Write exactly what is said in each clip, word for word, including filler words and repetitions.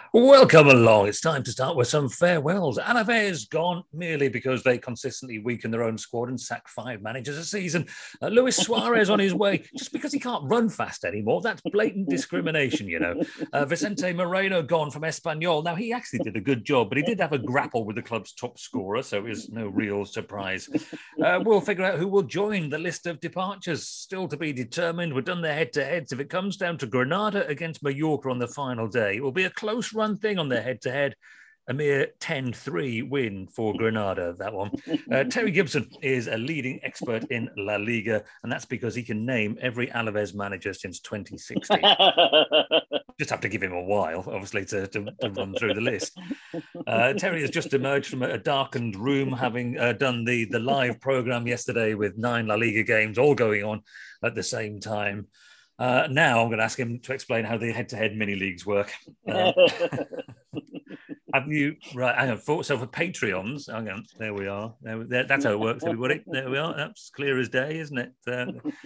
Welcome along. It's time to start with some farewells. Alaves gone merely because they consistently weaken their own squad and sack five managers a season. Uh, Luis Suarez on his way just because he can't run fast anymore. That's blatant discrimination, you know. Uh, Vicente Moreno gone from Espanyol. Now, he actually did a good job, but he did have a grapple with the club's top scorer, so it was no real surprise. Uh, we'll figure out who will join the list of departures. Still to be determined. We've done the head-to-heads. If it comes down to Granada against Mallorca on the final day, it will be a close run thing on their head-to-head. A mere ten three win for Granada, that one. Uh, Terry Gibson is a leading expert in La Liga, and that's because he can name every Alaves manager since twenty sixteen. Just have to give him a while, obviously, to, to, to run through the list. Uh, Terry has just emerged from a darkened room, having uh, done the, the live programme yesterday with nine La Liga games all going on at the same time. Uh, now I'm going to ask him to explain how the head-to-head mini-leagues work. Um, have you... Right, hang on. For, so for Patreons... Hang on, there we are. There, there, that's how it works, everybody. There we are. That's clear as day, isn't it? Uh,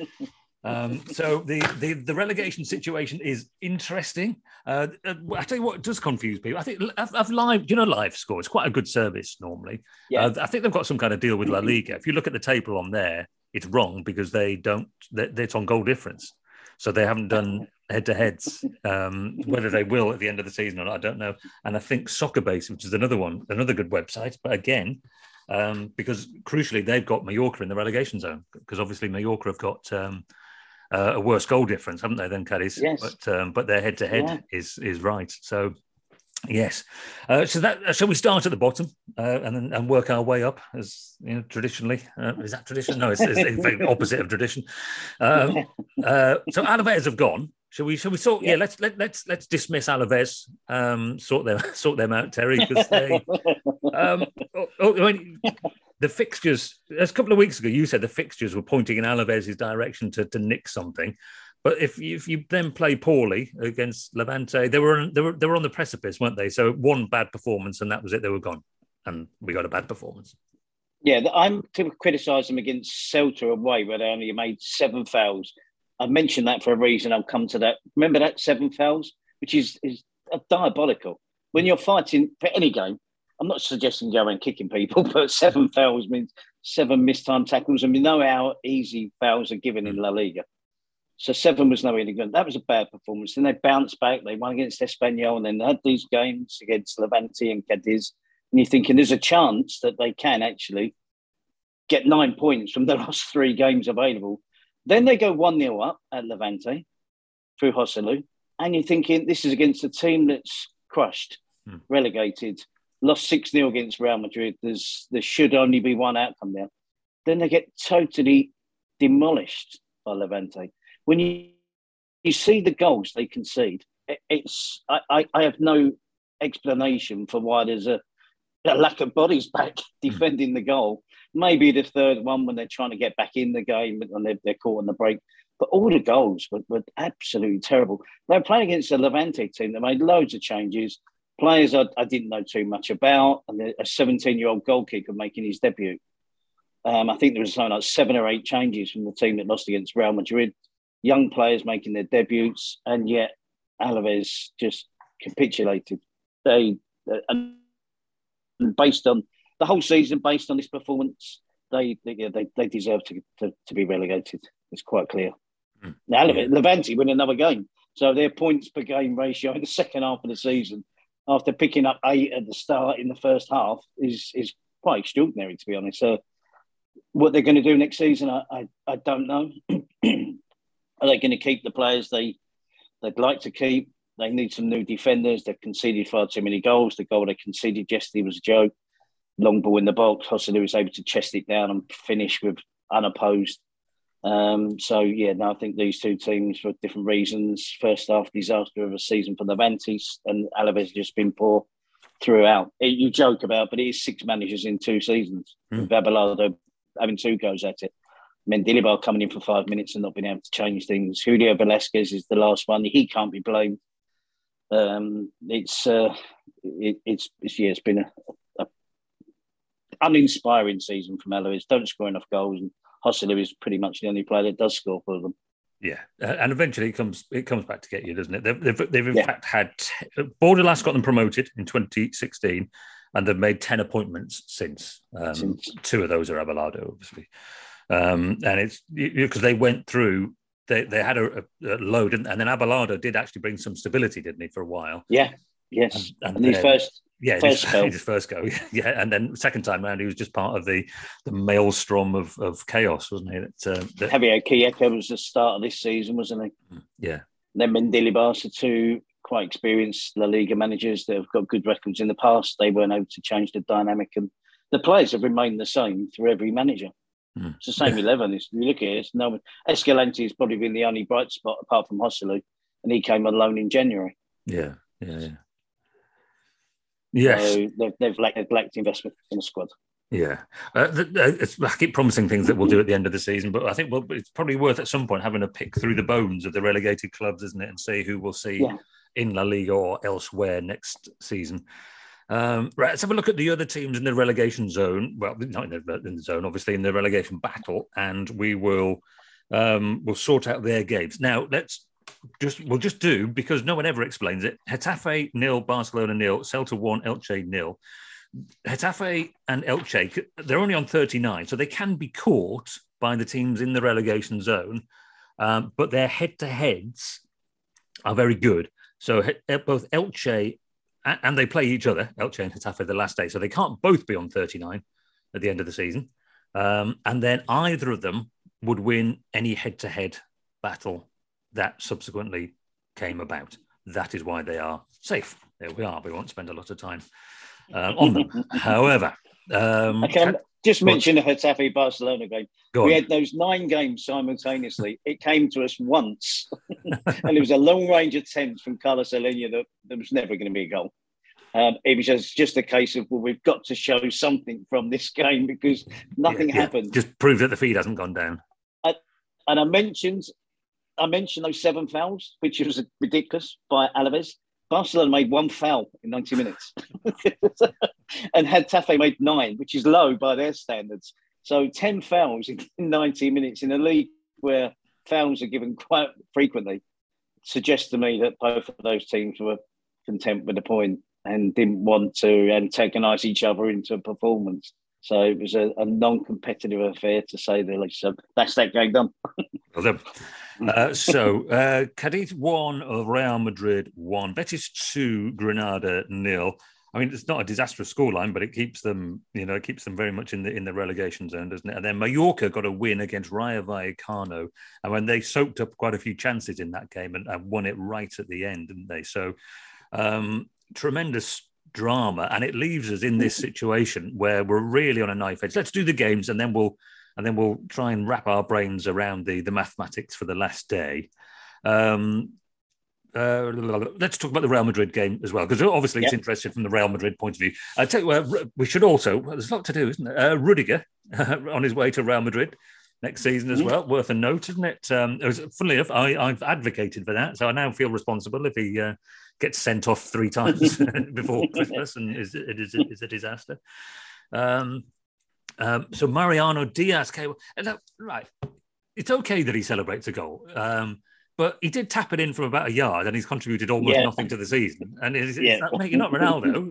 um, so the, the, the relegation situation is interesting. Uh, I tell you what does confuse people. I think I've, I've live... You know, Live Score, it's quite a good service normally. Yeah. Uh, I think they've got some kind of deal with La Liga. If you look at the table on there, it's wrong because they don't... It's on goal difference. So they haven't done head-to-heads. Um, whether they will at the end of the season or not, I don't know. And I think Soccerbase, which is another one, another good website, but again, um, because crucially they've got Mallorca in the relegation zone, because obviously Mallorca have got um, uh, a worse goal difference, haven't they, than Cadiz? Yes. But um, but their head-to-head yeah. is is right. So. Yes. Uh, so that uh, shall we start at the bottom uh, and then and work our way up as you know traditionally? Uh, is that tradition? No, it's, it's, it's the opposite of tradition. Um, uh, so Alaves have gone. Shall we? Shall we sort? Yeah. yeah let's let, let's let's dismiss Alaves. Um, sort them sort them out, Terry, because they. Um, oh, oh, I mean, the fixtures. A couple of weeks ago, you said the fixtures were pointing in Alaves' direction to to nick something. But if you, if you then play poorly against Levante, they were they were they were on the precipice, weren't they? So one bad performance, and that was it. They were gone, and we got a bad performance. Yeah, I'm to criticise them against Celta away, where they only made seven fouls. I mentioned that for a reason. I'll come to that. Remember that seven fouls, which is is diabolical. When you're fighting for any game, I'm not suggesting go around kicking people, but seven fouls means seven missed time tackles, and we know how easy fouls are given in La Liga. So seven was no really good. That was a bad performance. Then they bounced back. They won against Espanyol and then they had these games against Levante and Cadiz. And you're thinking there's a chance that they can actually get nine points from the last three games available. Then they go one nil up at Levante through Joselu. And you're thinking this is against a team that's crushed, hmm. relegated, lost six nil against Real Madrid. There's, there should only be one outcome there. Then they get totally demolished by Levante. When you, you see the goals they concede, it, it's I, I have no explanation for why there's a, a lack of bodies back defending the goal. Maybe the third one when they're trying to get back in the game and they're, they're caught on the break. But all the goals were, were absolutely terrible. They were playing against a Levante team that made loads of changes. Players I, I didn't know too much about, and a seventeen-year-old goal kicker making his debut. Um, I think there was something like seven or eight changes from the team that lost against Real Madrid. Young players making their debuts, and yet Alaves just capitulated. They, uh, and based on the whole season, based on this performance, they they they, they deserve to, to to be relegated. It's quite clear. Mm. Now, yeah. Levante win another game, so their points per game ratio in the second half of the season, after picking up eight at the start in the first half, is is quite extraordinary, to be honest. So, what they're going to do next season, I I, I don't know. Are they going to keep the players they, they'd like to keep? They need some new defenders. They've conceded far too many goals. The goal they conceded yesterday was a joke. Long ball in the box. Joselu was able to chest it down and finish with unopposed. Um, so, yeah, no, I think these two teams, for different reasons, first half disaster of a season for the Levantes, and Alaves just been poor throughout. It, you joke about, but it is six managers in two seasons. Mm. With Abelardo having two goes at it. Mendilibar coming in for five minutes and not being able to change things. Julio Velasquez is the last one. He can't be blamed. Um, it's, uh, it, it's it's yeah, it's been a, a uninspiring season from Alaves. Don't score enough goals, and Joselu is pretty much the only player that does score for them. Yeah, uh, and eventually it comes it comes back to get you, doesn't it? They've they've, they've in Yeah. fact had t- Borderlass got them promoted in twenty sixteen, and they've made ten appointments since. Um, Since. Two of those are Abelardo, obviously, um, and it's because they went through. They they had a, a low, didn't they? And then Abelardo did actually bring some stability, didn't he, for a while? Yeah, yes. And, and, and then, his first, yeah, first his, go. his first go, yeah, and then second time round, he was just part of the the maelstrom of, of chaos, wasn't he? That, uh, that... Javier Chiesa was the start of this season, wasn't he? Yeah. And then Mendilibar are two quite experienced La Liga managers that have got good records in the past. They weren't able to change the dynamic, and the players have remained the same through every manager. Mm. It's the same eleven. It's, you look at it, it's no Escalante has probably been the only bright spot apart from Joselu, and he came on loan in January. Yeah, yeah, yeah. Yes, so they've, they've lacked, they've lacked investment in the squad. Yeah, uh, the, uh, it's, I keep promising things that we'll do at the end of the season, but I think well, it's probably worth at some point having a pick through the bones of the relegated clubs, isn't it, and see who we'll see yeah. in La Liga or elsewhere next season. Um, right, let's have a look at the other teams in the relegation zone. Well, not in the, in the zone, obviously in the relegation battle, and we will um, we'll sort out their games. Now, let's just we'll just do because no one ever explains it. Getafe nil, Barcelona nil, Celta one, Elche nil. Getafe and Elche, they're only on thirty-nine, so they can be caught by the teams in the relegation zone, um, but their head-to-heads are very good. So both Elche, and they play each other, Elche and Getafe, the last day, so they can't both be on thirty-nine at the end of the season. Um, and then either of them would win any head-to-head battle that subsequently came about. That is why they are safe. There we are. We won't spend a lot of time Uh, on them. However, um, I can just mention the Getafe Barcelona game. We on. had those nine games simultaneously. It came to us once, and it was a long range attempt from Carlos Aleñá that there was never going to be a goal. Um, it was just, just a case of, well, we've got to show something from this game because nothing yeah, yeah. happened. Just prove that the feed hasn't gone down. I, and I mentioned, I mentioned those seven fouls, which was ridiculous by Alaves. Barcelona made one foul in ninety minutes and Getafe made nine, which is low by their standards. So ten fouls in ninety minutes in a league where fouls are given quite frequently suggests to me that both of those teams were content with the point and didn't want to antagonise each other into a performance. So it was a, a non-competitive affair, to say the least. So that's that game done. Well done. Uh, so, uh, Cadiz one, Real Madrid one, Betis two, Granada nil. I mean, it's not a disastrous scoreline, but it keeps them, you know, it keeps them very much in the in the relegation zone, doesn't it? And then Mallorca got a win against Rayo Vallecano, and when they soaked up quite a few chances in that game and, and won it right at the end, didn't they? So, um, tremendous drama, and it leaves us in this situation where we're really on a knife edge. Let's do the games, and then we'll and then we'll try and wrap our brains around the the mathematics for the last day. Um, uh, let's talk about the Real Madrid game as well, because obviously yep. it's interesting from the Real Madrid point of view. I tell you, uh, we should also. Well, there's a lot to do, isn't there? Uh, Rudiger uh, on his way to Real Madrid next season as well. Worth a note, isn't it? Um, it was, funnily enough, I, I've advocated for that, so I now feel responsible if he uh, gets sent off three times before Christmas and is it is, is a disaster. Um, um, so Mariano Diaz came. Uh, right, it's okay that he celebrates a goal, um, but he did tap it in from about a yard, and he's contributed almost yeah. nothing to the season. And it's, yeah. it's that, mate, you're not Ronaldo.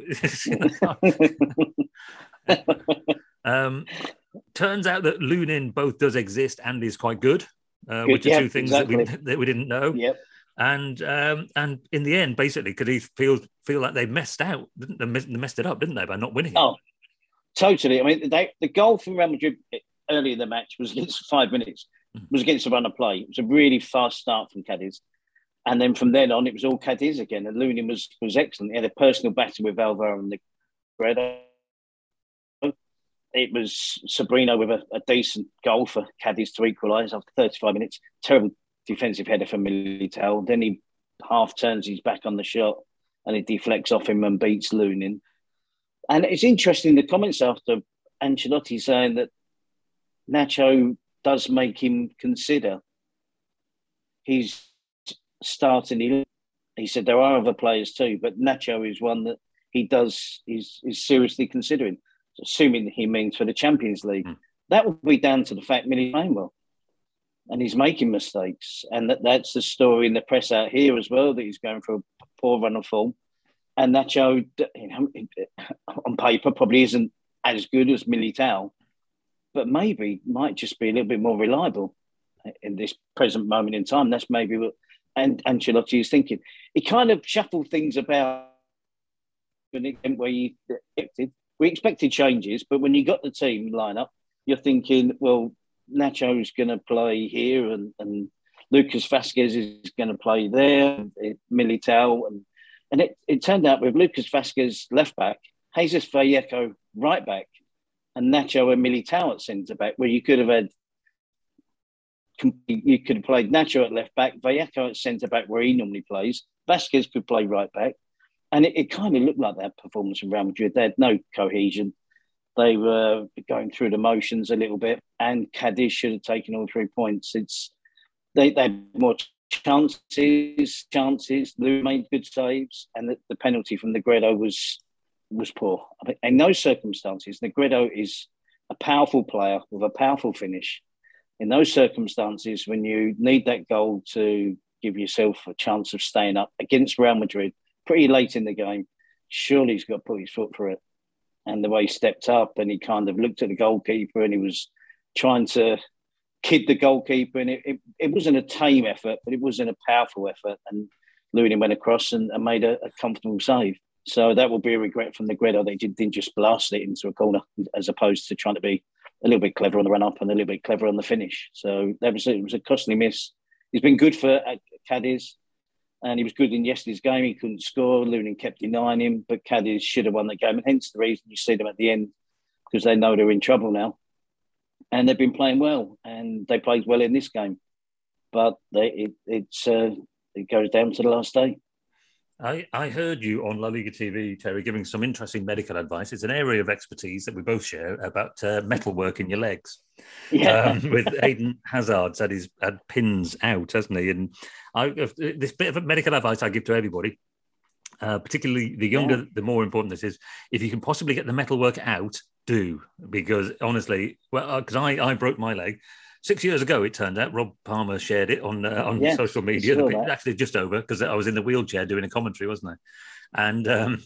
um, turns out that Lunin both does exist and is quite good, uh, good which are yeah, two things exactly. that we that we didn't know. Yep. And um, and in the end, basically, could he feel feel like they messed out? Didn't they, they messed it up, didn't they, by not winning? Oh, totally. I mean, they, the goal from Real Madrid early in the match was against five minutes. Was against the run of play. It was a really fast start from Cadiz, and then from then on, it was all Cadiz again. And Lunin was was excellent. He had a personal battle with Alvaro and Negredo. It was Sabrino with a, a decent goal for Cadiz to equalise after thirty-five minutes. Terrible defensive header for Militao. Then he half turns his back on the shot and he deflects off him and beats Lunin. And it's interesting, the comments after Ancelotti saying that Nacho does make him consider he's starting. He said there are other players too, but Nacho is one that he does is is seriously considering, assuming he means for the Champions League. Mm. That would be down to the fact Millie playing well. and he's making mistakes. And that, that's the story in the press out here as well, that he's going through a poor run of form. And Nacho, you know, on paper, probably isn't as good as Militao, but maybe might just be a little bit more reliable in this present moment in time. That's maybe what and Ancelotti is thinking. He kind of shuffled things about where you expected. We expected changes, but when you got the team lineup, you're thinking, well, Nacho's going to play here, and, and Lucas Vázquez is going to play there, Militao, and and it, it turned out with Lucas Vázquez left back, Jesus Vallejo right back, and Nacho and Militao at centre back, where you could have had you could have played Nacho at left back, Vallejo at centre back where he normally plays, Vázquez could play right back, and it, it kind of looked like that performance from Real Madrid. They had no cohesion. They were going through the motions a little bit, and Cadiz should have taken all three points. It's they, they had more chances, chances. Lou made good saves, and the, the penalty from Negredo was was poor. I mean, in those circumstances, Negredo is a powerful player with a powerful finish. In those circumstances, when you need that goal to give yourself a chance of staying up against Real Madrid pretty late in the game, surely he's got to put his foot for it. And the way he stepped up, and he kind of looked at the goalkeeper, and he was trying to kid the goalkeeper, and it, it, it wasn't a tame effort, but it wasn't a powerful effort. And Lunin went across and, and made a, a comfortable save. So that will be a regret from Negredo. They didn't just blast it into a corner, as opposed to trying to be a little bit clever on the run up and a little bit clever on the finish. So that was it was a costly miss. He's been good for Cadiz, and he was good in yesterday's game. He couldn't score. Lunin kept denying him, but Cadiz should have won the game, and hence the reason you see them at the end, because they know they're in trouble now. And they've been playing well, and they played well in this game. But they, it, it's uh, it goes down to the last day. I, I heard you on La Liga T V, Terry, giving some interesting medical advice. It's an area of expertise that we both share about uh, metalwork in your legs. Yeah. Um, with Eden Hazard said he's had pins out, hasn't he? And I, this bit of medical advice I give to everybody, uh, particularly the younger, yeah. the more important this is. If you can possibly get the metalwork out, do, because honestly, well, because I, I broke my leg. Six years ago, it turned out. Rob Palmer shared it on uh, on yeah, social media. Actually, just over, because I was in the wheelchair doing a commentary, wasn't I? And um,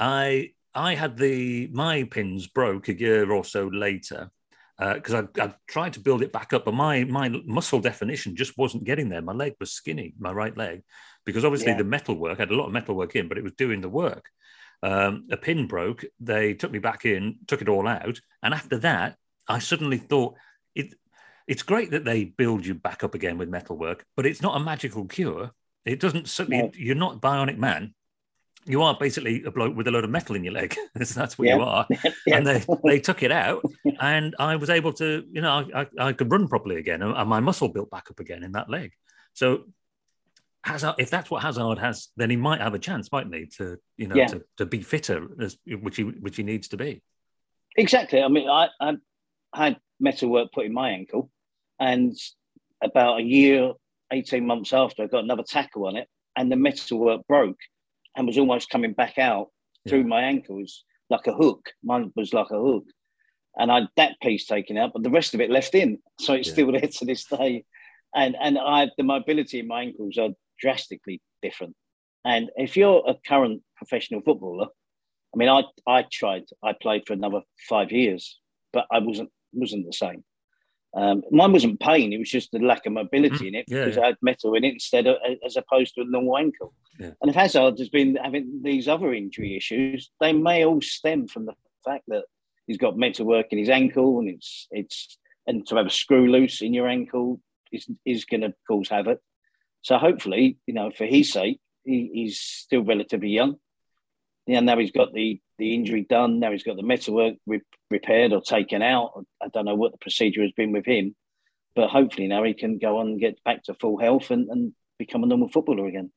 I I had the my pins broke a year or so later, because uh, I, I tried to build it back up, but my my muscle definition just wasn't getting there. My leg was skinny, my right leg, because obviously yeah. the metalwork, I had a lot of metalwork in, but it was doing the work. Um, a pin broke. They took me back in, took it all out, and after that, I suddenly thought it. It's great that they build you back up again with metalwork, but it's not a magical cure. It doesn't suddenly, no. You're not Bionic Man. You are basically a bloke with a load of metal in your leg. That's what yeah. you are. yeah. And they, they took it out, and I was able to, you know, I, I, I could run properly again, and my muscle built back up again in that leg. So Hazard, if that's what Hazard has, then he might have a chance, mightn't he, to, you know, yeah. to, to be fitter, as, which he which he needs to be. Exactly. I mean, I, I had metalwork put in my ankle. And about a year, eighteen months after, I got another tackle on it, and the metalwork broke and was almost coming back out yeah. through my ankles like a hook. Mine was like a hook. And I had that piece taken out, but the rest of it left in. So it's yeah. still there to this day. And and I the mobility in my ankles are drastically different. And if you're a current professional footballer, I mean, I I tried, I played for another five years, but I wasn't wasn't the same. Um, mine wasn't pain; it was just the lack of mobility mm, in it yeah, because yeah. I had metal in it instead of as opposed to a normal ankle. Yeah. And if Hazard has been having these other injury issues, they may all stem from the fact that he's got metalwork in his ankle, and it's it's and to have a screw loose in your ankle is is going to cause havoc. So hopefully, you know, for his sake, he, he's still relatively young. Yeah, now he's got the the injury done. Now he's got the metalwork re- repaired or taken out. I don't know what the procedure has been with him, but hopefully now he can go on and get back to full health and, and become a normal footballer again.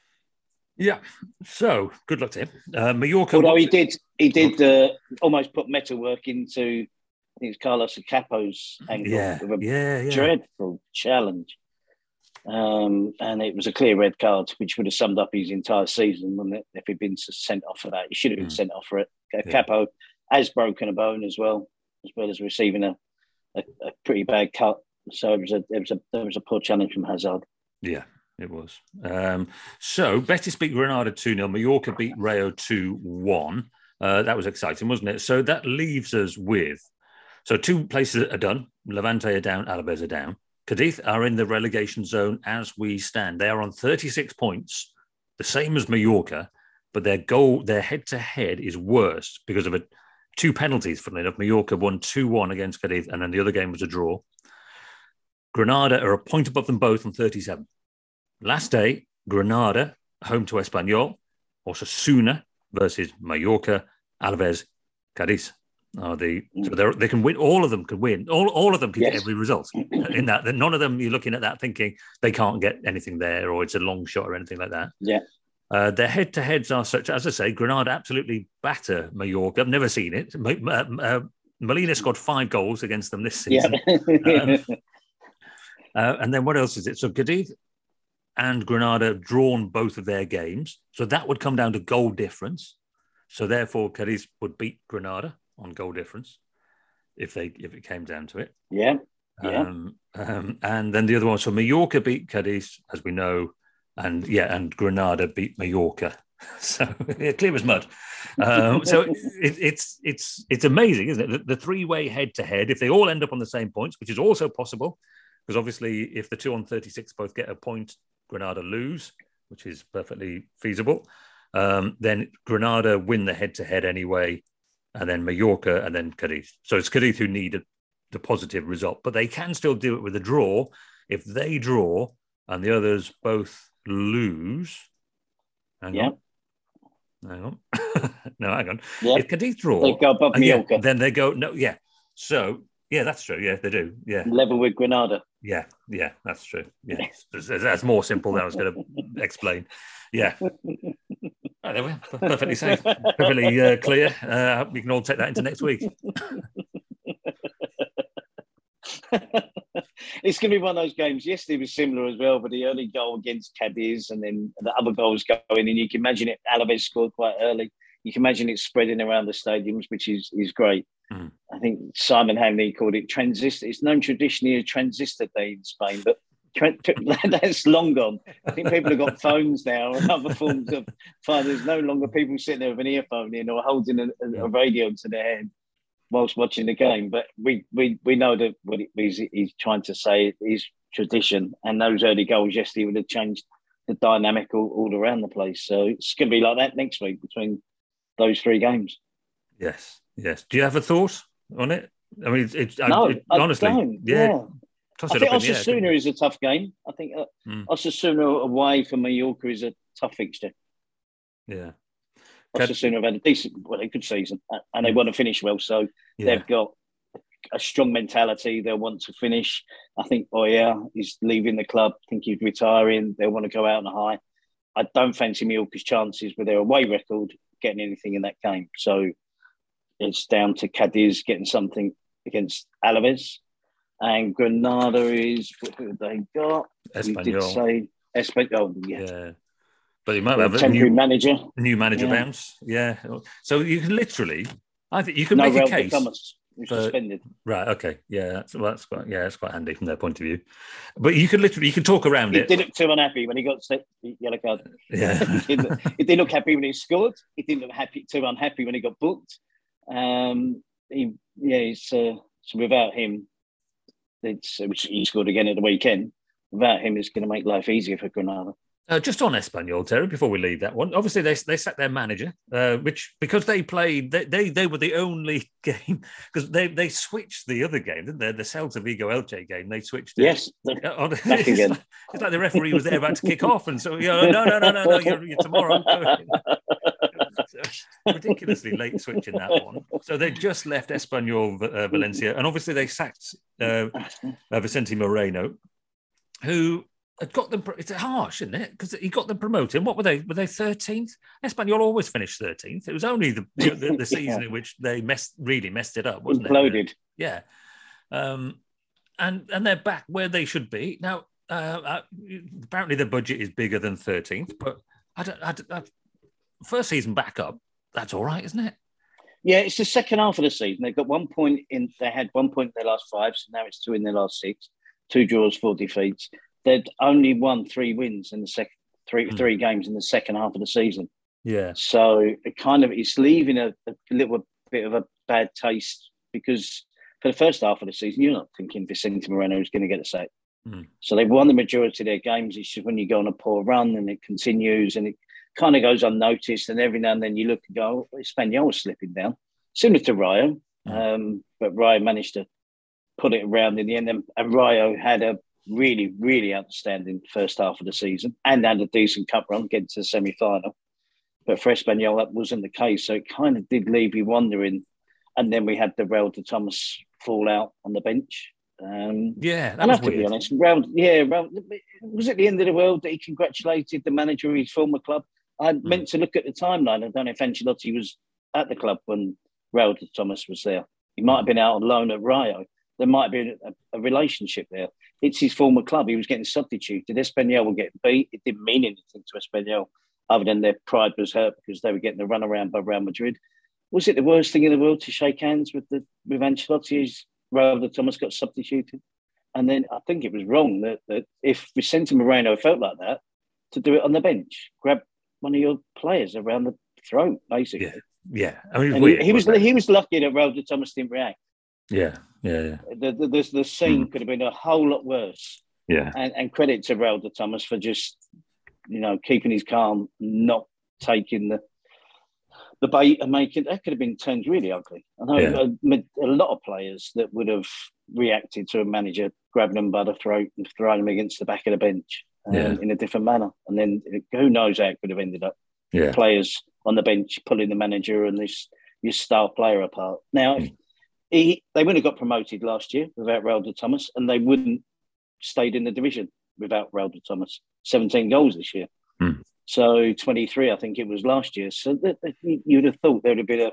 Yeah. So good luck to him. Uh, Mallorca. Although he did, he did uh, almost put metalwork into, I think it's Carlos Acapo's ankle. Yeah. With a yeah, yeah. dreadful challenge. Um, and it was a clear red card, which would have summed up his entire season, wouldn't it, if he'd been sent off for that. He should have been mm. sent off for it. Yeah. Capo has broken a bone as well, as well as receiving a, a, a pretty bad cut So it was a it was a there was a poor challenge from Hazard. Yeah, it was. Um, so Betis beat Granada two nil. Mallorca beat Rayo two one. Uh, that was exciting, wasn't it? So that leaves us with so two places are done. Levante are down, Alaves are down. Cadiz are in the relegation zone as we stand. They are on thirty-six points, the same as Mallorca, but their goal, their head-to-head is worse because of a, two penalties, funnily enough. Mallorca won two one against Cadiz, and then the other game was a draw. Granada are a point above them both on thirty-seven. Last day, Granada, home to Espanyol, Osasuna versus Mallorca, Alaves, Cadiz. Are the so they can win. All of them can win. All all of them can yes. get every result. In that, none of them you're looking at that thinking they can't get anything there or it's a long shot or anything like that. Yeah. Uh, their head-to-heads are such, as I say, Granada absolutely batter Mallorca. I've never seen it. Uh, uh, Molina scored five goals against them this season. Yeah. um, uh, and then what else is it? So Cadiz and Granada have drawn both of their games. So that would come down to goal difference. So therefore, Cadiz would beat Granada on goal difference if they if it came down to it. Yeah. Yeah. Um, um, and then the other one, so Mallorca beat Cadiz, as we know, and yeah, and Granada beat Mallorca. So yeah, clear as mud. Um, so it, it's it's it's amazing, isn't it? The, the three-way head-to-head, if they all end up on the same points, which is also possible, because obviously if the two on thirty-six both get a point, Granada lose, which is perfectly feasible. Um, then Granada win the head-to-head anyway, and then Mallorca, and then Cadiz. So it's Cadiz who need a, the positive result, but they can still do it with a draw. If they draw and the others both lose, hang yeah. on, hang on, no, hang on. Yeah. If Cadiz draw, they go above Mallorca. Yeah, then they go no, yeah. So yeah, that's true. Yeah, they do. Yeah, level with Granada. Yeah, yeah, that's true. Yeah, that's more simple than I was going to explain. Yeah. Oh, there we are. Perfectly safe, perfectly uh, clear. Uh, we can all take that into next week. It's going to be one of those games. Yesterday was similar as well, but the early goal against Cadiz and then the other goals going in. You can imagine it. Alaves scored quite early. You can imagine it spreading around the stadiums, which is is great. Mm. I think Simon Hamley called it transistor. It's known traditionally as transistor day in Spain, but that's long gone. I think people have got phones now and other forms of phone. There's no longer people sitting there with an earphone in or holding a, a radio to their head whilst watching the game. But we we we know that what he's, he's trying to say is tradition, and those early goals yesterday would have changed the dynamic all, all around the place. So it's going to be like that next week between those three games. Yes, yes. Do you have a thought on it? I mean, it's, it's no, it, I honestly, don't. yeah. yeah. I think Osasuna is a tough game. I think uh, mm. Osasuna away from Mallorca is a tough fixture. Yeah. Osasuna have had a decent, well, a good season, and they want to finish well. So yeah. They've got a strong mentality. They'll want to finish. I think Oya is leaving the club. I think he's retiring. They'll want to go out on a high. I don't fancy Mallorca's chances with their away record getting anything in that game. So it's down to Cadiz getting something against Alaves. And Granada is, who have they got? Espanyol. You did say Espanyol, yeah. yeah. But you might have a temporary new manager. New manager yeah. bounce. Yeah. So you can literally, I think you can no, make Raul a case. Thomas was for, suspended. Right, okay. Yeah, that's, well, that's quite yeah, that's quite handy from their point of view. But you could literally you can talk around he it. He didn't look too unhappy when he got the yellow card. Yeah. he, didn't, he didn't look happy when he scored. He didn't look happy too unhappy when he got booked. Um he yeah, it's uh, so without him. It's, which he scored again at the weekend. Without him, it's going to make life easier for Granada. Uh, just on Espanyol, Terry, before we leave that one, obviously they they sacked their manager, uh, which because they played, they they, they were the only game because they, they switched the other game, didn't they? The Celta Vigo Elche game, they switched. It. Yes, on, it's, like, it's like the referee was there about to kick off, and so you know, no, no, no, no, no, you're, you're tomorrow. Ridiculously late switch in that one. So they just left Espanyol uh, Valencia, and obviously they sacked uh, uh, Vicente Moreno, who had got them. It's harsh, isn't it? Because he got them promoted. What were they? Were they thirteenth? Espanyol always finished thirteenth. It was only the the, the season yeah. in which they messed really messed it up, wasn't Imploded. it? Yeah. Um, and and they're back where they should be now. Uh, uh, apparently, the budget is bigger than thirteenth, but I don't. I, I, first season back up, that's all right, isn't it? Yeah, it's the second half of the season. They've got one point in. They had one point in their last five, so now it's two in their last six. two draws, four defeats. They'd only won three wins in the second three mm. three games in the second half of the season. Yeah. So it kind of it's leaving a, a little bit of a bad taste because for the first half of the season, you're not thinking Vicente Moreno is going to get a sack. Mm. So they've won the majority of their games. It's just when you go on a poor run and it continues and it kind of goes unnoticed. And every now and then you look and go, oh, Espanyol's slipping down. Similar to Rayo. Mm. Um, but Rayo managed to put it around in the end. And, and Rayo had a really, really outstanding first half of the season and had a decent cup run, getting to the semi-final. But for Espanyol, that wasn't the case. So it kind of did leave you wondering. And then we had the Raul de Thomas fallout on the bench. Um, yeah, that and was I have to weird. be honest. Raul, yeah, Raul, was it the end of the world that he congratulated the manager of his former club? I mm. meant to look at the timeline. I don't know if Ancelotti was at the club when Raul de Thomas was there. He might have been out on loan at Rayo. There might have been a, a relationship there. It's his former club. He was getting substituted. Espanyol were getting beat. It didn't mean anything to Espanyol other than their pride was hurt because they were getting the runaround by Real Madrid. Was it the worst thing in the world to shake hands with the with Ancelotti as Raul de Thomas got substituted? And then I think it was wrong that, that if Vicente Moreno felt like that, to do it on the bench, grab one of your players around the throat, basically. Yeah, yeah. I mean, it was and weird, he, he was it? he was lucky that Raul de Thomas didn't react. Yeah, yeah, yeah. The the, the, the scene mm. could have been a whole lot worse. Yeah, and, and credit to Raul de Thomas for just you know keeping his calm, not taking the the bait and making that could have been turned really ugly. I know yeah. a, a lot of players that would have reacted to a manager grabbing them by the throat and throwing them against the back of the bench um, yeah. in a different manner, and then who knows how it could have ended up. Yeah. Players on the bench pulling the manager and this your star player apart. Now. Mm. He, they wouldn't have got promoted last year without Raul de Thomas, and they wouldn't stayed in the division without Raul de Thomas. seventeen goals this year. Mm. So twenty-three, I think it was last year. So that, that, you'd have thought there would have been a,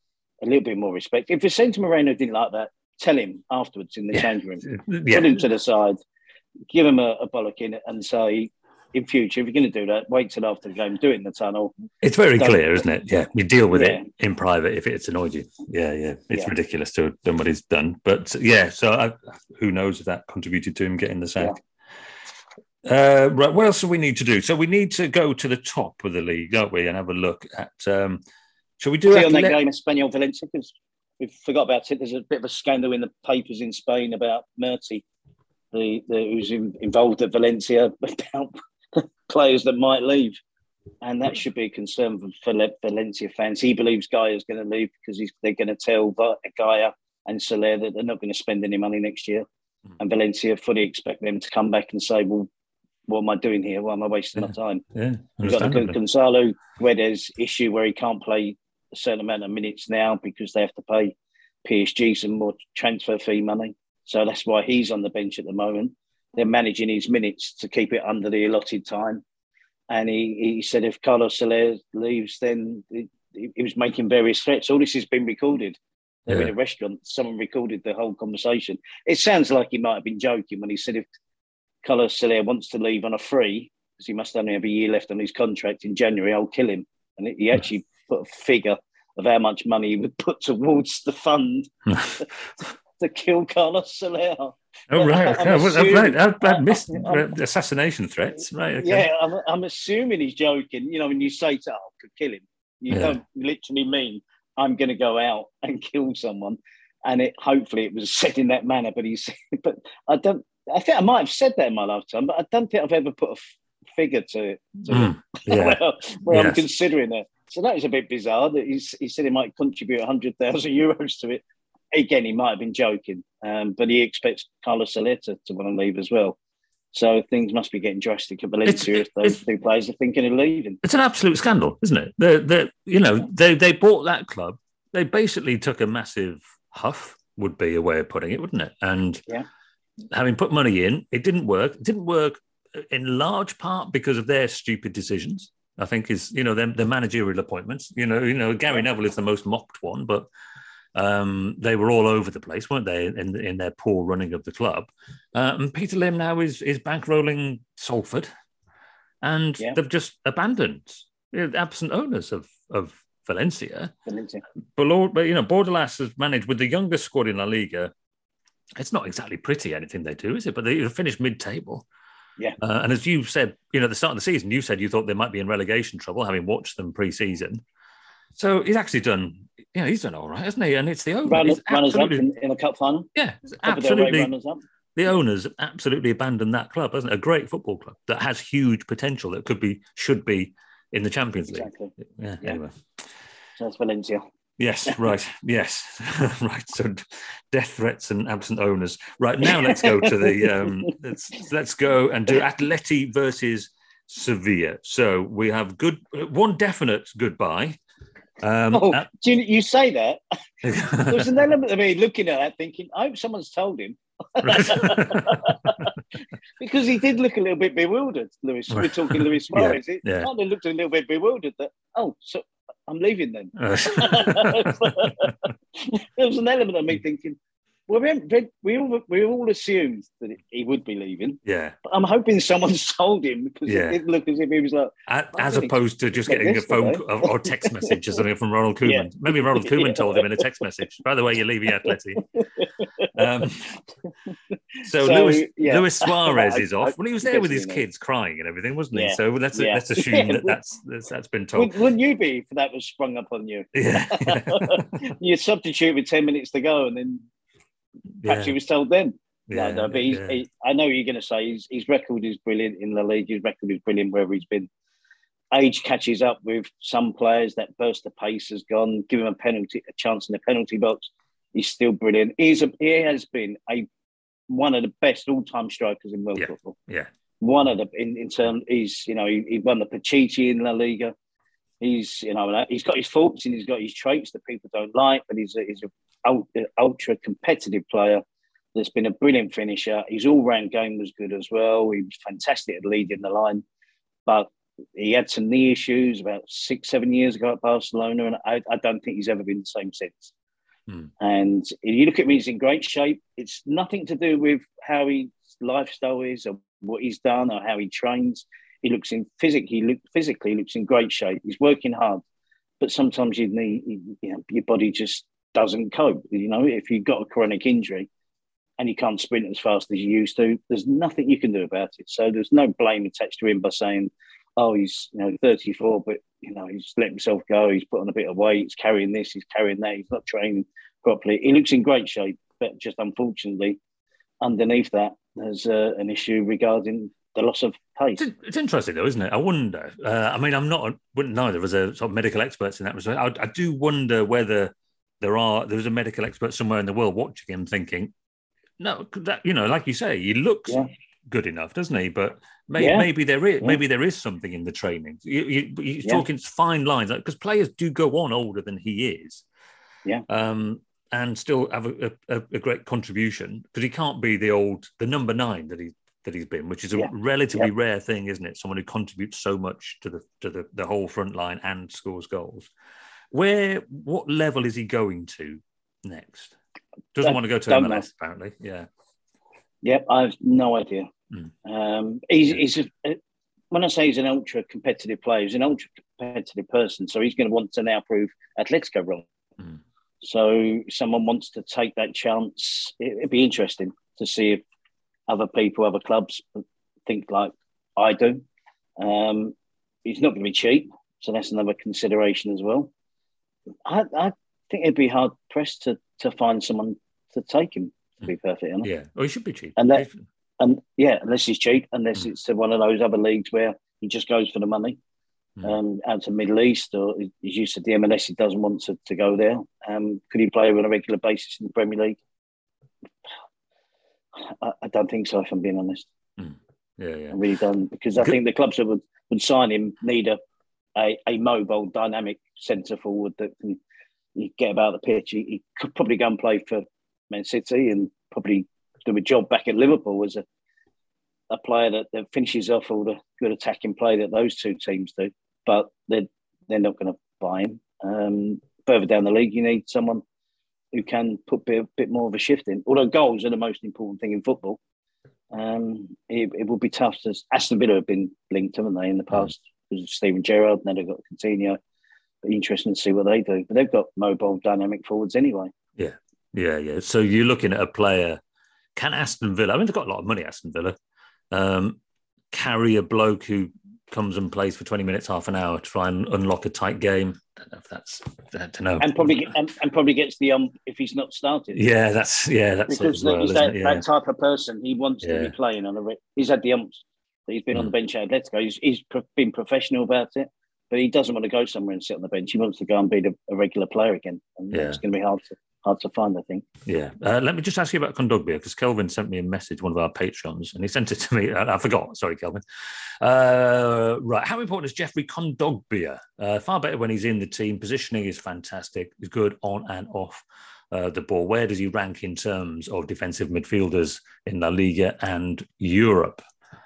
a little bit more respect. If Vicente Moreno didn't like that, tell him afterwards in the yeah. change room. Yeah. Put him to the side, give him a, a bollocking and say, in future, if you're going to do that, wait till after the game, do it in the tunnel. It's very Don't, clear, isn't it? Yeah, you deal with yeah. it in private if it's annoyed you. Yeah, yeah. It's yeah. ridiculous to have done what he's done. But yeah, so I, who knows if that contributed to him getting the sack. Yeah. Uh, right, what else do we need to do? So we need to go to the top of the league, don't we, and have a look at... Um, shall we do it? on that let... game, Espanyol Valencia, because we forgot about it. There's a bit of a scandal in the papers in Spain about Murti, the, the, who's in, involved at Valencia, about... players that might leave, and that should be a concern for Valencia fans. He believes Gaia is going to leave because he's, they're going to tell Gaia and Soler that they're not going to spend any money next year, mm. and Valencia fully expect them to come back and say, "Well, what am I doing here? Why am I wasting yeah. my time?" Yeah, we've got the Gonzalo Guedes issue where he can't play a certain amount of minutes now because they have to pay P S G some more transfer fee money, so that's why he's on the bench at the moment. They're managing his minutes to keep it under the allotted time. And he, he said if Carlos Soler leaves, then he, he was making various threats. All this has been recorded. They're yeah. in a restaurant. Someone recorded the whole conversation. It sounds like he might have been joking when he said if Carlos Soler wants to leave on a free, because he must only have a year left on his contract in January, I'll kill him. And he actually put a figure of how much money he would put towards the fund to kill Carlos Soler. Oh, right. Okay. Assuming, right. I, I missed uh, assassination threats. Right. Okay. Yeah, I'm, I'm assuming he's joking. You know, when you say, to, oh, I could kill him, you yeah. don't literally mean I'm going to go out and kill someone. And it hopefully it was said in that manner. But he's, but I don't, I think I might have said that in my lifetime, but I don't think I've ever put a f- figure to it to mm, yeah. where, where yes. I'm considering it. So that was a bit bizarre that he's, he said he might contribute one hundred thousand euros to it. Again, he might have been joking, um, but he expects Carlos Soler to, to want to leave as well. So things must be getting drastic at Valencia if those two players are thinking of leaving. It's an absolute scandal, isn't it? They, they, you know, they they bought that club. They basically took a massive huff, would be a way of putting it, wouldn't it? And yeah. having put money in, it didn't work. It didn't work in large part because of their stupid decisions. I think is you know their, their managerial appointments. You know, you know Gary Neville is the most mocked one, but. Um, they were all over the place, weren't they, in, in their poor running of the club? Uh, and Peter Lim now is is bankrolling Salford, and yeah. they've just abandoned you know, absent owners of of Valencia. Valencia. But, Lord, but you know, Bordalas has managed with the youngest squad in La Liga it's not exactly pretty anything they do, is it? But they finished mid-table. Yeah. Uh, and as you said, you know, at the start of the season, you said you thought they might be in relegation trouble, having watched them pre-season. So he's actually done, you know, he's done all right, hasn't he? And it's the owner. Runners, runners up absolutely, in, in a cup final. Yeah, absolutely. Runners up. The owners absolutely abandoned that club, hasn't it? A great football club that has huge potential that could be, should be in the Champions League. Exactly. Yeah, yeah. Anyway. So that's Valencia. Yes, right. Yes, right. So death threats and absent owners. Right, now let's go to the, um, let's, let's go and do Atleti versus Sevilla. So we have good one definite goodbye. Um, oh, at- do you, you say that? There's an element of me looking at that thinking, I hope someone's told him. Because he did look a little bit bewildered, Luis. We're talking Luis Suarez. Yeah, It yeah. kind of looked a little bit bewildered that, oh, so I'm leaving then. There was an element of me thinking, well, we, we, all, we all assumed that he would be leaving. Yeah. But I'm hoping someone's told him because Yeah. it did look as if he was like... As, as opposed to just getting a phone call or text message or something from Ronald Koeman. Yeah. Maybe Ronald Koeman Yeah. told him in a text message, by the way, you're leaving Atleti. Um, so, So, Luis, yeah. Luis Suarez I- is off. I- Well, he was there with his definitely kids crying and everything, wasn't he? Yeah. So let's Yeah. let's assume Yeah. that that's, that's that's been told. Would, wouldn't you be if that was sprung up on you? Yeah. You substitute with ten minutes to go and then perhaps Yeah. he was told then. Yeah, no, no, but he's, yeah. he, I know you're going to say his, his record is brilliant in the league. His record is brilliant wherever he's been. Age catches up with some players. That burst of pace has gone. Give him a penalty, a chance in the penalty box. He's still brilliant. He's a, he has been a one of the best all-time strikers in world Yeah. football. Yeah. One of the in, in terms, he's you know he, he won the Pichichi in La Liga. He's you know he's got his faults and he's got his traits that people don't like, but he's a, he's a ultra competitive player. That's been a brilliant finisher. His all-round game was good as well. He was fantastic at leading the line, but he had some knee issues about six, seven years ago at Barcelona, and I, I don't think he's ever been the same since. Hmm. And if you look at him, he's in great shape. It's nothing to do with how his lifestyle is or what he's done or how he trains. He looks in physic. He look physically he looks in great shape. He's working hard, but sometimes you need, you know, your body just doesn't cope. You know, if you've got a chronic injury and you can't sprint as fast as you used to, there's nothing you can do about it. So there's no blame attached to him by saying, oh, he's you know thirty-four, but you know he's let himself go. He's put on a bit of weight. He's carrying this. He's carrying that. He's not training properly. He looks in great shape, but just unfortunately, underneath that, there's uh, an issue regarding the loss of pace. It's, it's interesting, though, isn't it? I wonder. Uh, I mean, I'm not. Wouldn't know. There was a sort of medical experts in that respect. I, I do wonder whether there are. There's a medical expert somewhere in the world watching him, thinking, no, that you know, like you say, he looks Yeah. good enough, doesn't he? But may, Yeah. maybe there is. Yeah. Maybe there is something in the training. You, you, you're Yeah. talking fine lines because players do go on older than he is. Yeah. Um, and still have a, a, a great contribution because he can't be the old the number nine that he that he's been, which is a Yeah. relatively Yeah. rare thing, isn't it? Someone who contributes so much to the to the, the whole front line and scores goals. Where what level is he going to next? Doesn't Don't- want to go to don't M L know. S apparently. Yeah. Yep, I have no idea. Mm. Um, he's, Yeah. he's a, when I say he's an ultra competitive player, he's an ultra competitive person. So he's going to want to now prove Atletico wrong. Mm. So someone wants to take that chance. It, it'd be interesting to see if other people, other clubs think like I do. Um, he's not going to be cheap. So that's another consideration as well. I, I think it'd be hard pressed to, to find someone to take him, to be perfectly honest. Yeah. Oh, he should be cheap. And that- He's- And yeah, unless he's cheap, unless Mm. it's to one of those other leagues where he just goes for the money, Mm. um, out to Middle East, or he's used to the M L S, he doesn't want to, to go there. Um, could he play on a regular basis in the Premier League? I, I don't think so, if I'm being honest. yeah, yeah. I really don't, because I think the clubs that would, would sign him need a, a, a mobile, dynamic centre forward that can you get about the pitch. He, he could probably go and play for Man City and probably do a job back at Liverpool as a, a player that, that finishes off all the good attacking play that those two teams do. But they're, they're not going to buy him. Um, further down the league, you need someone who can put a bit, bit more of a shift in. Although goals are the most important thing in football, um, it, it will be tough. To, Aston Villa have been linked, haven't they, in the past? Because of Steven Gerrard, now they've got Coutinho. But interesting to see what they do. But they've got mobile, dynamic forwards anyway. Yeah, yeah, yeah. So you're looking at a player can Aston Villa, I mean, they've got a lot of money, Aston Villa, um, carry a bloke who comes and plays for twenty minutes, half an hour to try and unlock a tight game? I don't know if that's, I don't know. And probably and, and probably gets the um if he's not started. Yeah, that's yeah, that's because it as well, he's isn't that, it? Yeah. that type of person. He wants Yeah. to be playing on a. He's had the umps that he's been mm. on the bench at Atletico. He's, he's been professional about it, but he doesn't want to go somewhere and sit on the bench. He wants to go and be the, a regular player again, and yeah. it's going to be hard to hard to find, I think. Yeah. Uh, let me just ask you about Kondogbia, because Kelvin sent me a message, one of our patrons, and he sent it to me. I, I forgot. Sorry, Kelvin. Uh, right. How important is Jeffrey Kondogbia? Uh, far better when he's in the team. Positioning is fantastic. He's good on and off uh, the ball. Where does he rank in terms of defensive midfielders in La Liga and Europe?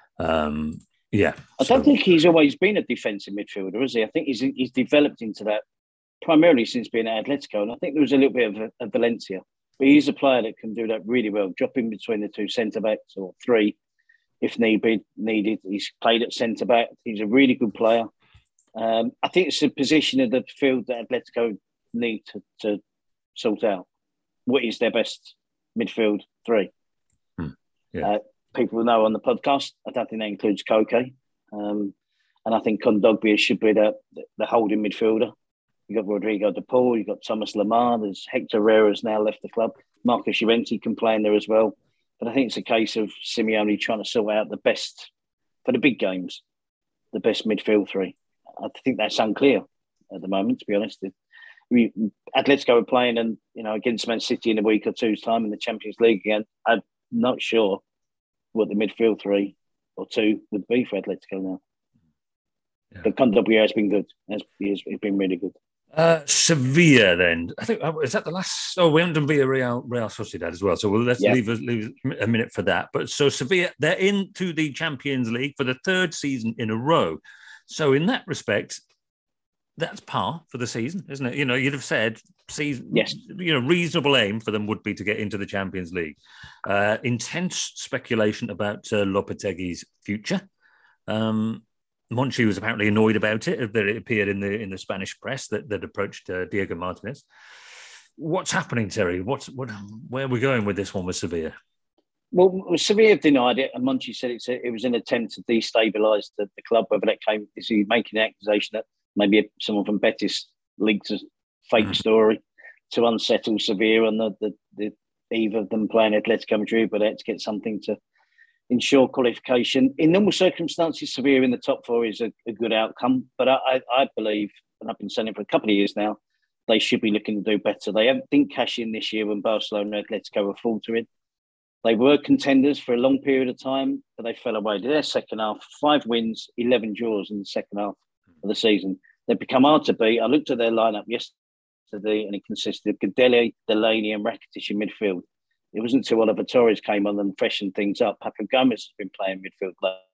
Um, yeah. I don't so. think he's always been a defensive midfielder, is he? I think he's he's developed into that primarily since being at Atletico, and I think there was a little bit of a, a Valencia. But he's a player that can do that really well, dropping between the two centre-backs or three if need be, needed. He's played at centre-back. He's a really good player. Um, I think it's a position of the field that Atletico need to, to sort out. What is their best midfield three? Hmm. Yeah. Uh, people know on the podcast, I don't think that includes Koke. Um, and I think Kondogbia should be the, the holding midfielder. You've got Rodrigo de Paul, you've got Thomas Lemar, there's Hector Herrera's now left the club. Marcus Llorente can play in there as well. But I think it's a case of Simeone trying to sort out the best, for the big games, the best midfield three. I think that's unclear at the moment, to be honest. We, Atletico are playing and you know against Man City in a week or two's time in the Champions League again. I'm not sure what the midfield three or two would be for Atletico now. Yeah. But Kondogbia has been good. He's been really good. Uh, Sevilla, then. I think, is that the last? Oh, we haven't done Villarreal, Real Sociedad as well. So we'll let's yeah. leave, leave a minute for that. But so Sevilla, they're into the Champions League for the third season in a row. So in that respect, that's par for the season, isn't it? You know, you'd have said, season, yes. you know, reasonable aim for them would be to get into the Champions League. Uh, intense speculation about uh, Lopetegui's future. Um, Monchi was apparently annoyed about it, that it appeared in the in the Spanish press that, that approached uh, Diego Martinez. What's happening, Terry? What's what? Where are we going with this one with Sevilla? Well, Sevilla denied it, and Monchi said it's a, it was an attempt to destabilise the, the club. Whether that came, is he making an accusation that maybe someone from Betis leaked a fake mm. story to unsettle Sevilla on the, the, the eve of them playing Atletico Madrid, but they had to get something to ensure qualification. In normal circumstances, Sevilla in the top four is a, a good outcome. But I, I, I believe, and I've been saying it for a couple of years now, they should be looking to do better. They haven't, didn't cash in this year when Barcelona and Atletico were faltering. They were contenders for a long period of time, but they fell away. Their second half, five wins, eleven draws in the second half of the season. They've become hard to beat. I looked at their lineup yesterday, and it consisted of Gadeli, Delaney, and Rakitic in midfield. It wasn't until Oliver Torres came on and freshened things up. Paco Gomez has been playing midfield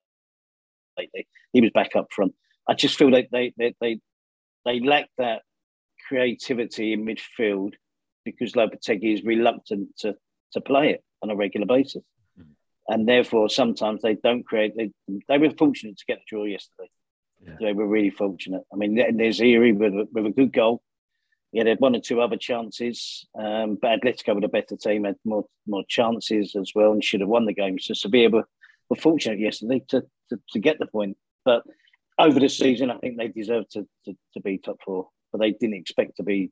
lately. He was back up front. I just feel like they they they, they lack that creativity in midfield because Lopetegui is reluctant to to play it on a regular basis. Mm. And therefore, sometimes they don't create... They, they were fortunate to get the draw yesterday. Yeah. They were really fortunate. I mean, there's Iri with, with a good goal. He had one or two other chances, um, but Atletico were a better team, had more more chances as well, and should have won the game. So Sevilla were, were fortunate yesterday to, to to get the point. But over the season, I think they deserved to, to to be top four, but they didn't expect to be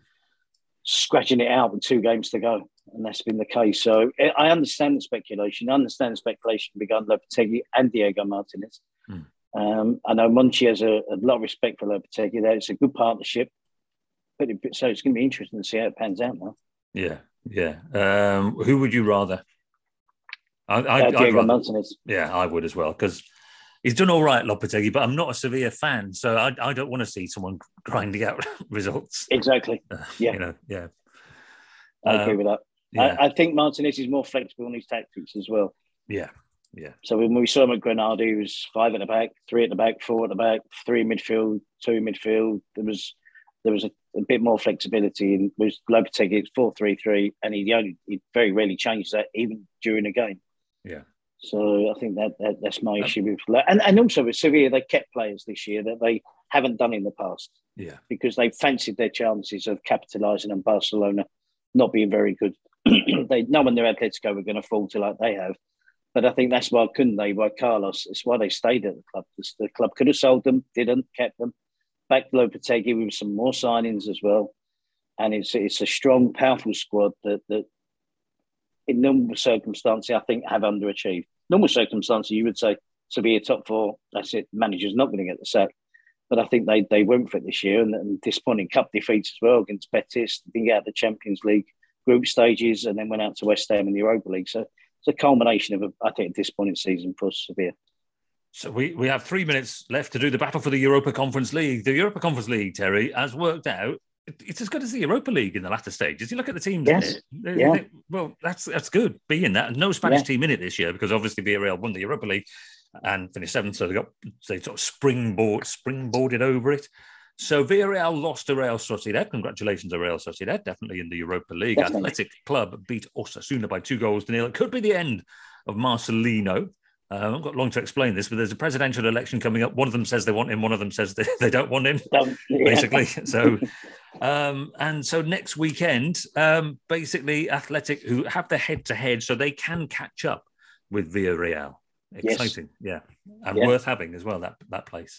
scratching it out with two games to go, and that's been the case. So I understand the speculation. I understand the speculation begun Lopetegui and Diego Martinez. Mm. Um, I know Monchi has a, a lot of respect for Lopetegui. That it's a good partnership. But it, so it's going to be interesting to see how it pans out now. Yeah, yeah. Um, who would you rather? I, I, uh, Diego rather, Martinez. Yeah, I would as well, because he's done all right, Lopetegui, but I'm not a Sevilla fan, so I, I don't want to see someone grinding out results. Exactly. Uh, yeah. You know, yeah. I agree um, with that. Yeah. I, I think Martinez is more flexible in his tactics as well. Yeah, yeah. So when we saw him at Granada, he was five at the back, three at the back, four at the back, three in midfield, two in midfield. There was there was a, a bit more flexibility. And with Lopetegui, it's four three three, and he only he very rarely changed that even during a game. Yeah. So I think that, that that's my issue with and and also with Sevilla, they kept players this year that they haven't done in the past. Yeah. Because they fancied their chances of capitalising on Barcelona not being very good. they no one knew Atletico were going to fall to like they have. But I think that's why couldn't they? Why Carlos? It's why they stayed at the club. The club could have sold them, didn't, kept them. Back to Lopetegui with some more signings as well. And it's it's a strong, powerful squad that, that in normal circumstances, I think, have underachieved. Normal circumstances, you would say, to be a top four, that's it. Manager's not going to get the sack. But I think they they went for it this year, and, and disappointing cup defeats as well against Betis. Didn't get out the Champions League group stages, and then went out to West Ham in the Europa League. So it's a culmination of, a, I think, a disappointing season for Sevilla. So we, we have three minutes left to do the battle for the Europa Conference League. The Europa Conference League, Terry, has worked out. It's as good as the Europa League in the latter stages. You look at the teams yes. in it. Yeah. Think, well, that's that's good being that. No Spanish yeah. team in it this year because obviously Villarreal won the Europa League and finished seventh, so they got they sort of springboard springboarded over it. So Villarreal lost to Real Sociedad. Congratulations to Real Sociedad, definitely in the Europa League. Definitely. Athletic Club beat Osasuna by two goals to nil. It could be the end of Marcelino. Uh, I haven't got long to explain this, but there's a presidential election coming up. One of them says they want him, one of them says they, they don't want him, um, yeah. basically. So, um, and so next weekend, um, basically, Athletic, who have the head-to-head, so they can catch up with Villarreal. Exciting, yes. yeah, and yeah. worth having as well, that, that place.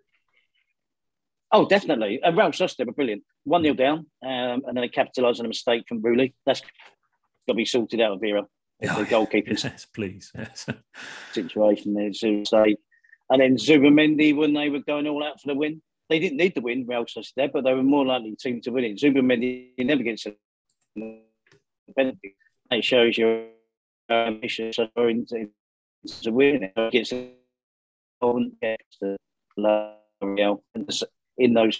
Oh, definitely. Uh, Real Sociedad were brilliant. one nil down, um, and then they capitalised on a mistake from Rulli. That's got to be sorted out of Vera. Oh, the goalkeepers. Yes, please. Yes. Situation there, Zuba. And then Zubamendi, when they were going all out for the win, they didn't need the win, Real Sociedad, but they were more likely team to win it. Zubamendi never gets a penalty. It shows your ambition to win it. It gets a Real in those.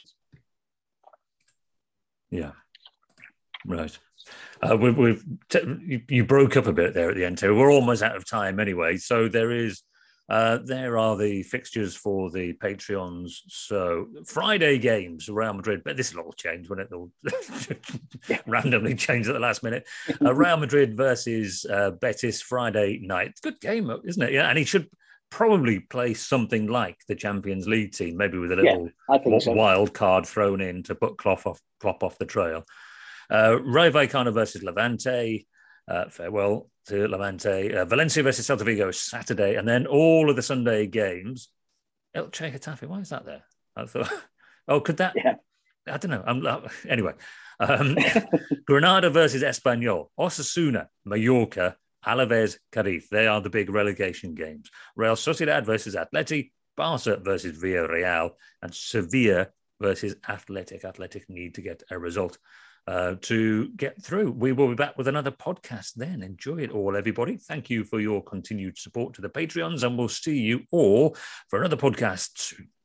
Yeah. Right. Uh, we've, we've t- you, you broke up a bit there at the end too. We're almost out of time anyway. So there is, uh, there are the fixtures for the Patreons. So Friday games, Real Madrid, but this will all change when it will randomly change at the last minute. Uh, Real Madrid versus uh, Betis Friday night. Good game, isn't it? Yeah, and he should probably play something like the Champions League team, maybe with a little yeah, so. wild card thrown in to put Klopp off, Klopp off the trail. Uh, Rayo Vallecano versus Levante. Uh, farewell to Levante. Uh, Valencia versus Celta Vigo is Saturday. And then all of the Sunday games. Elche Getafe, why is that there? I thought, oh, could that? Yeah. I don't know. I'm, uh, anyway, um, Granada versus Espanyol. Osasuna, Mallorca, Alaves, Cadiz. They are the big relegation games. Real Sociedad versus Atleti. Barca versus Villarreal. And Sevilla versus Athletic. Athletic need to get a result Uh, to get through. We will be back with another podcast then. Enjoy it all, everybody. Thank you for your continued support to the Patreons, and we'll see you all for another podcast soon.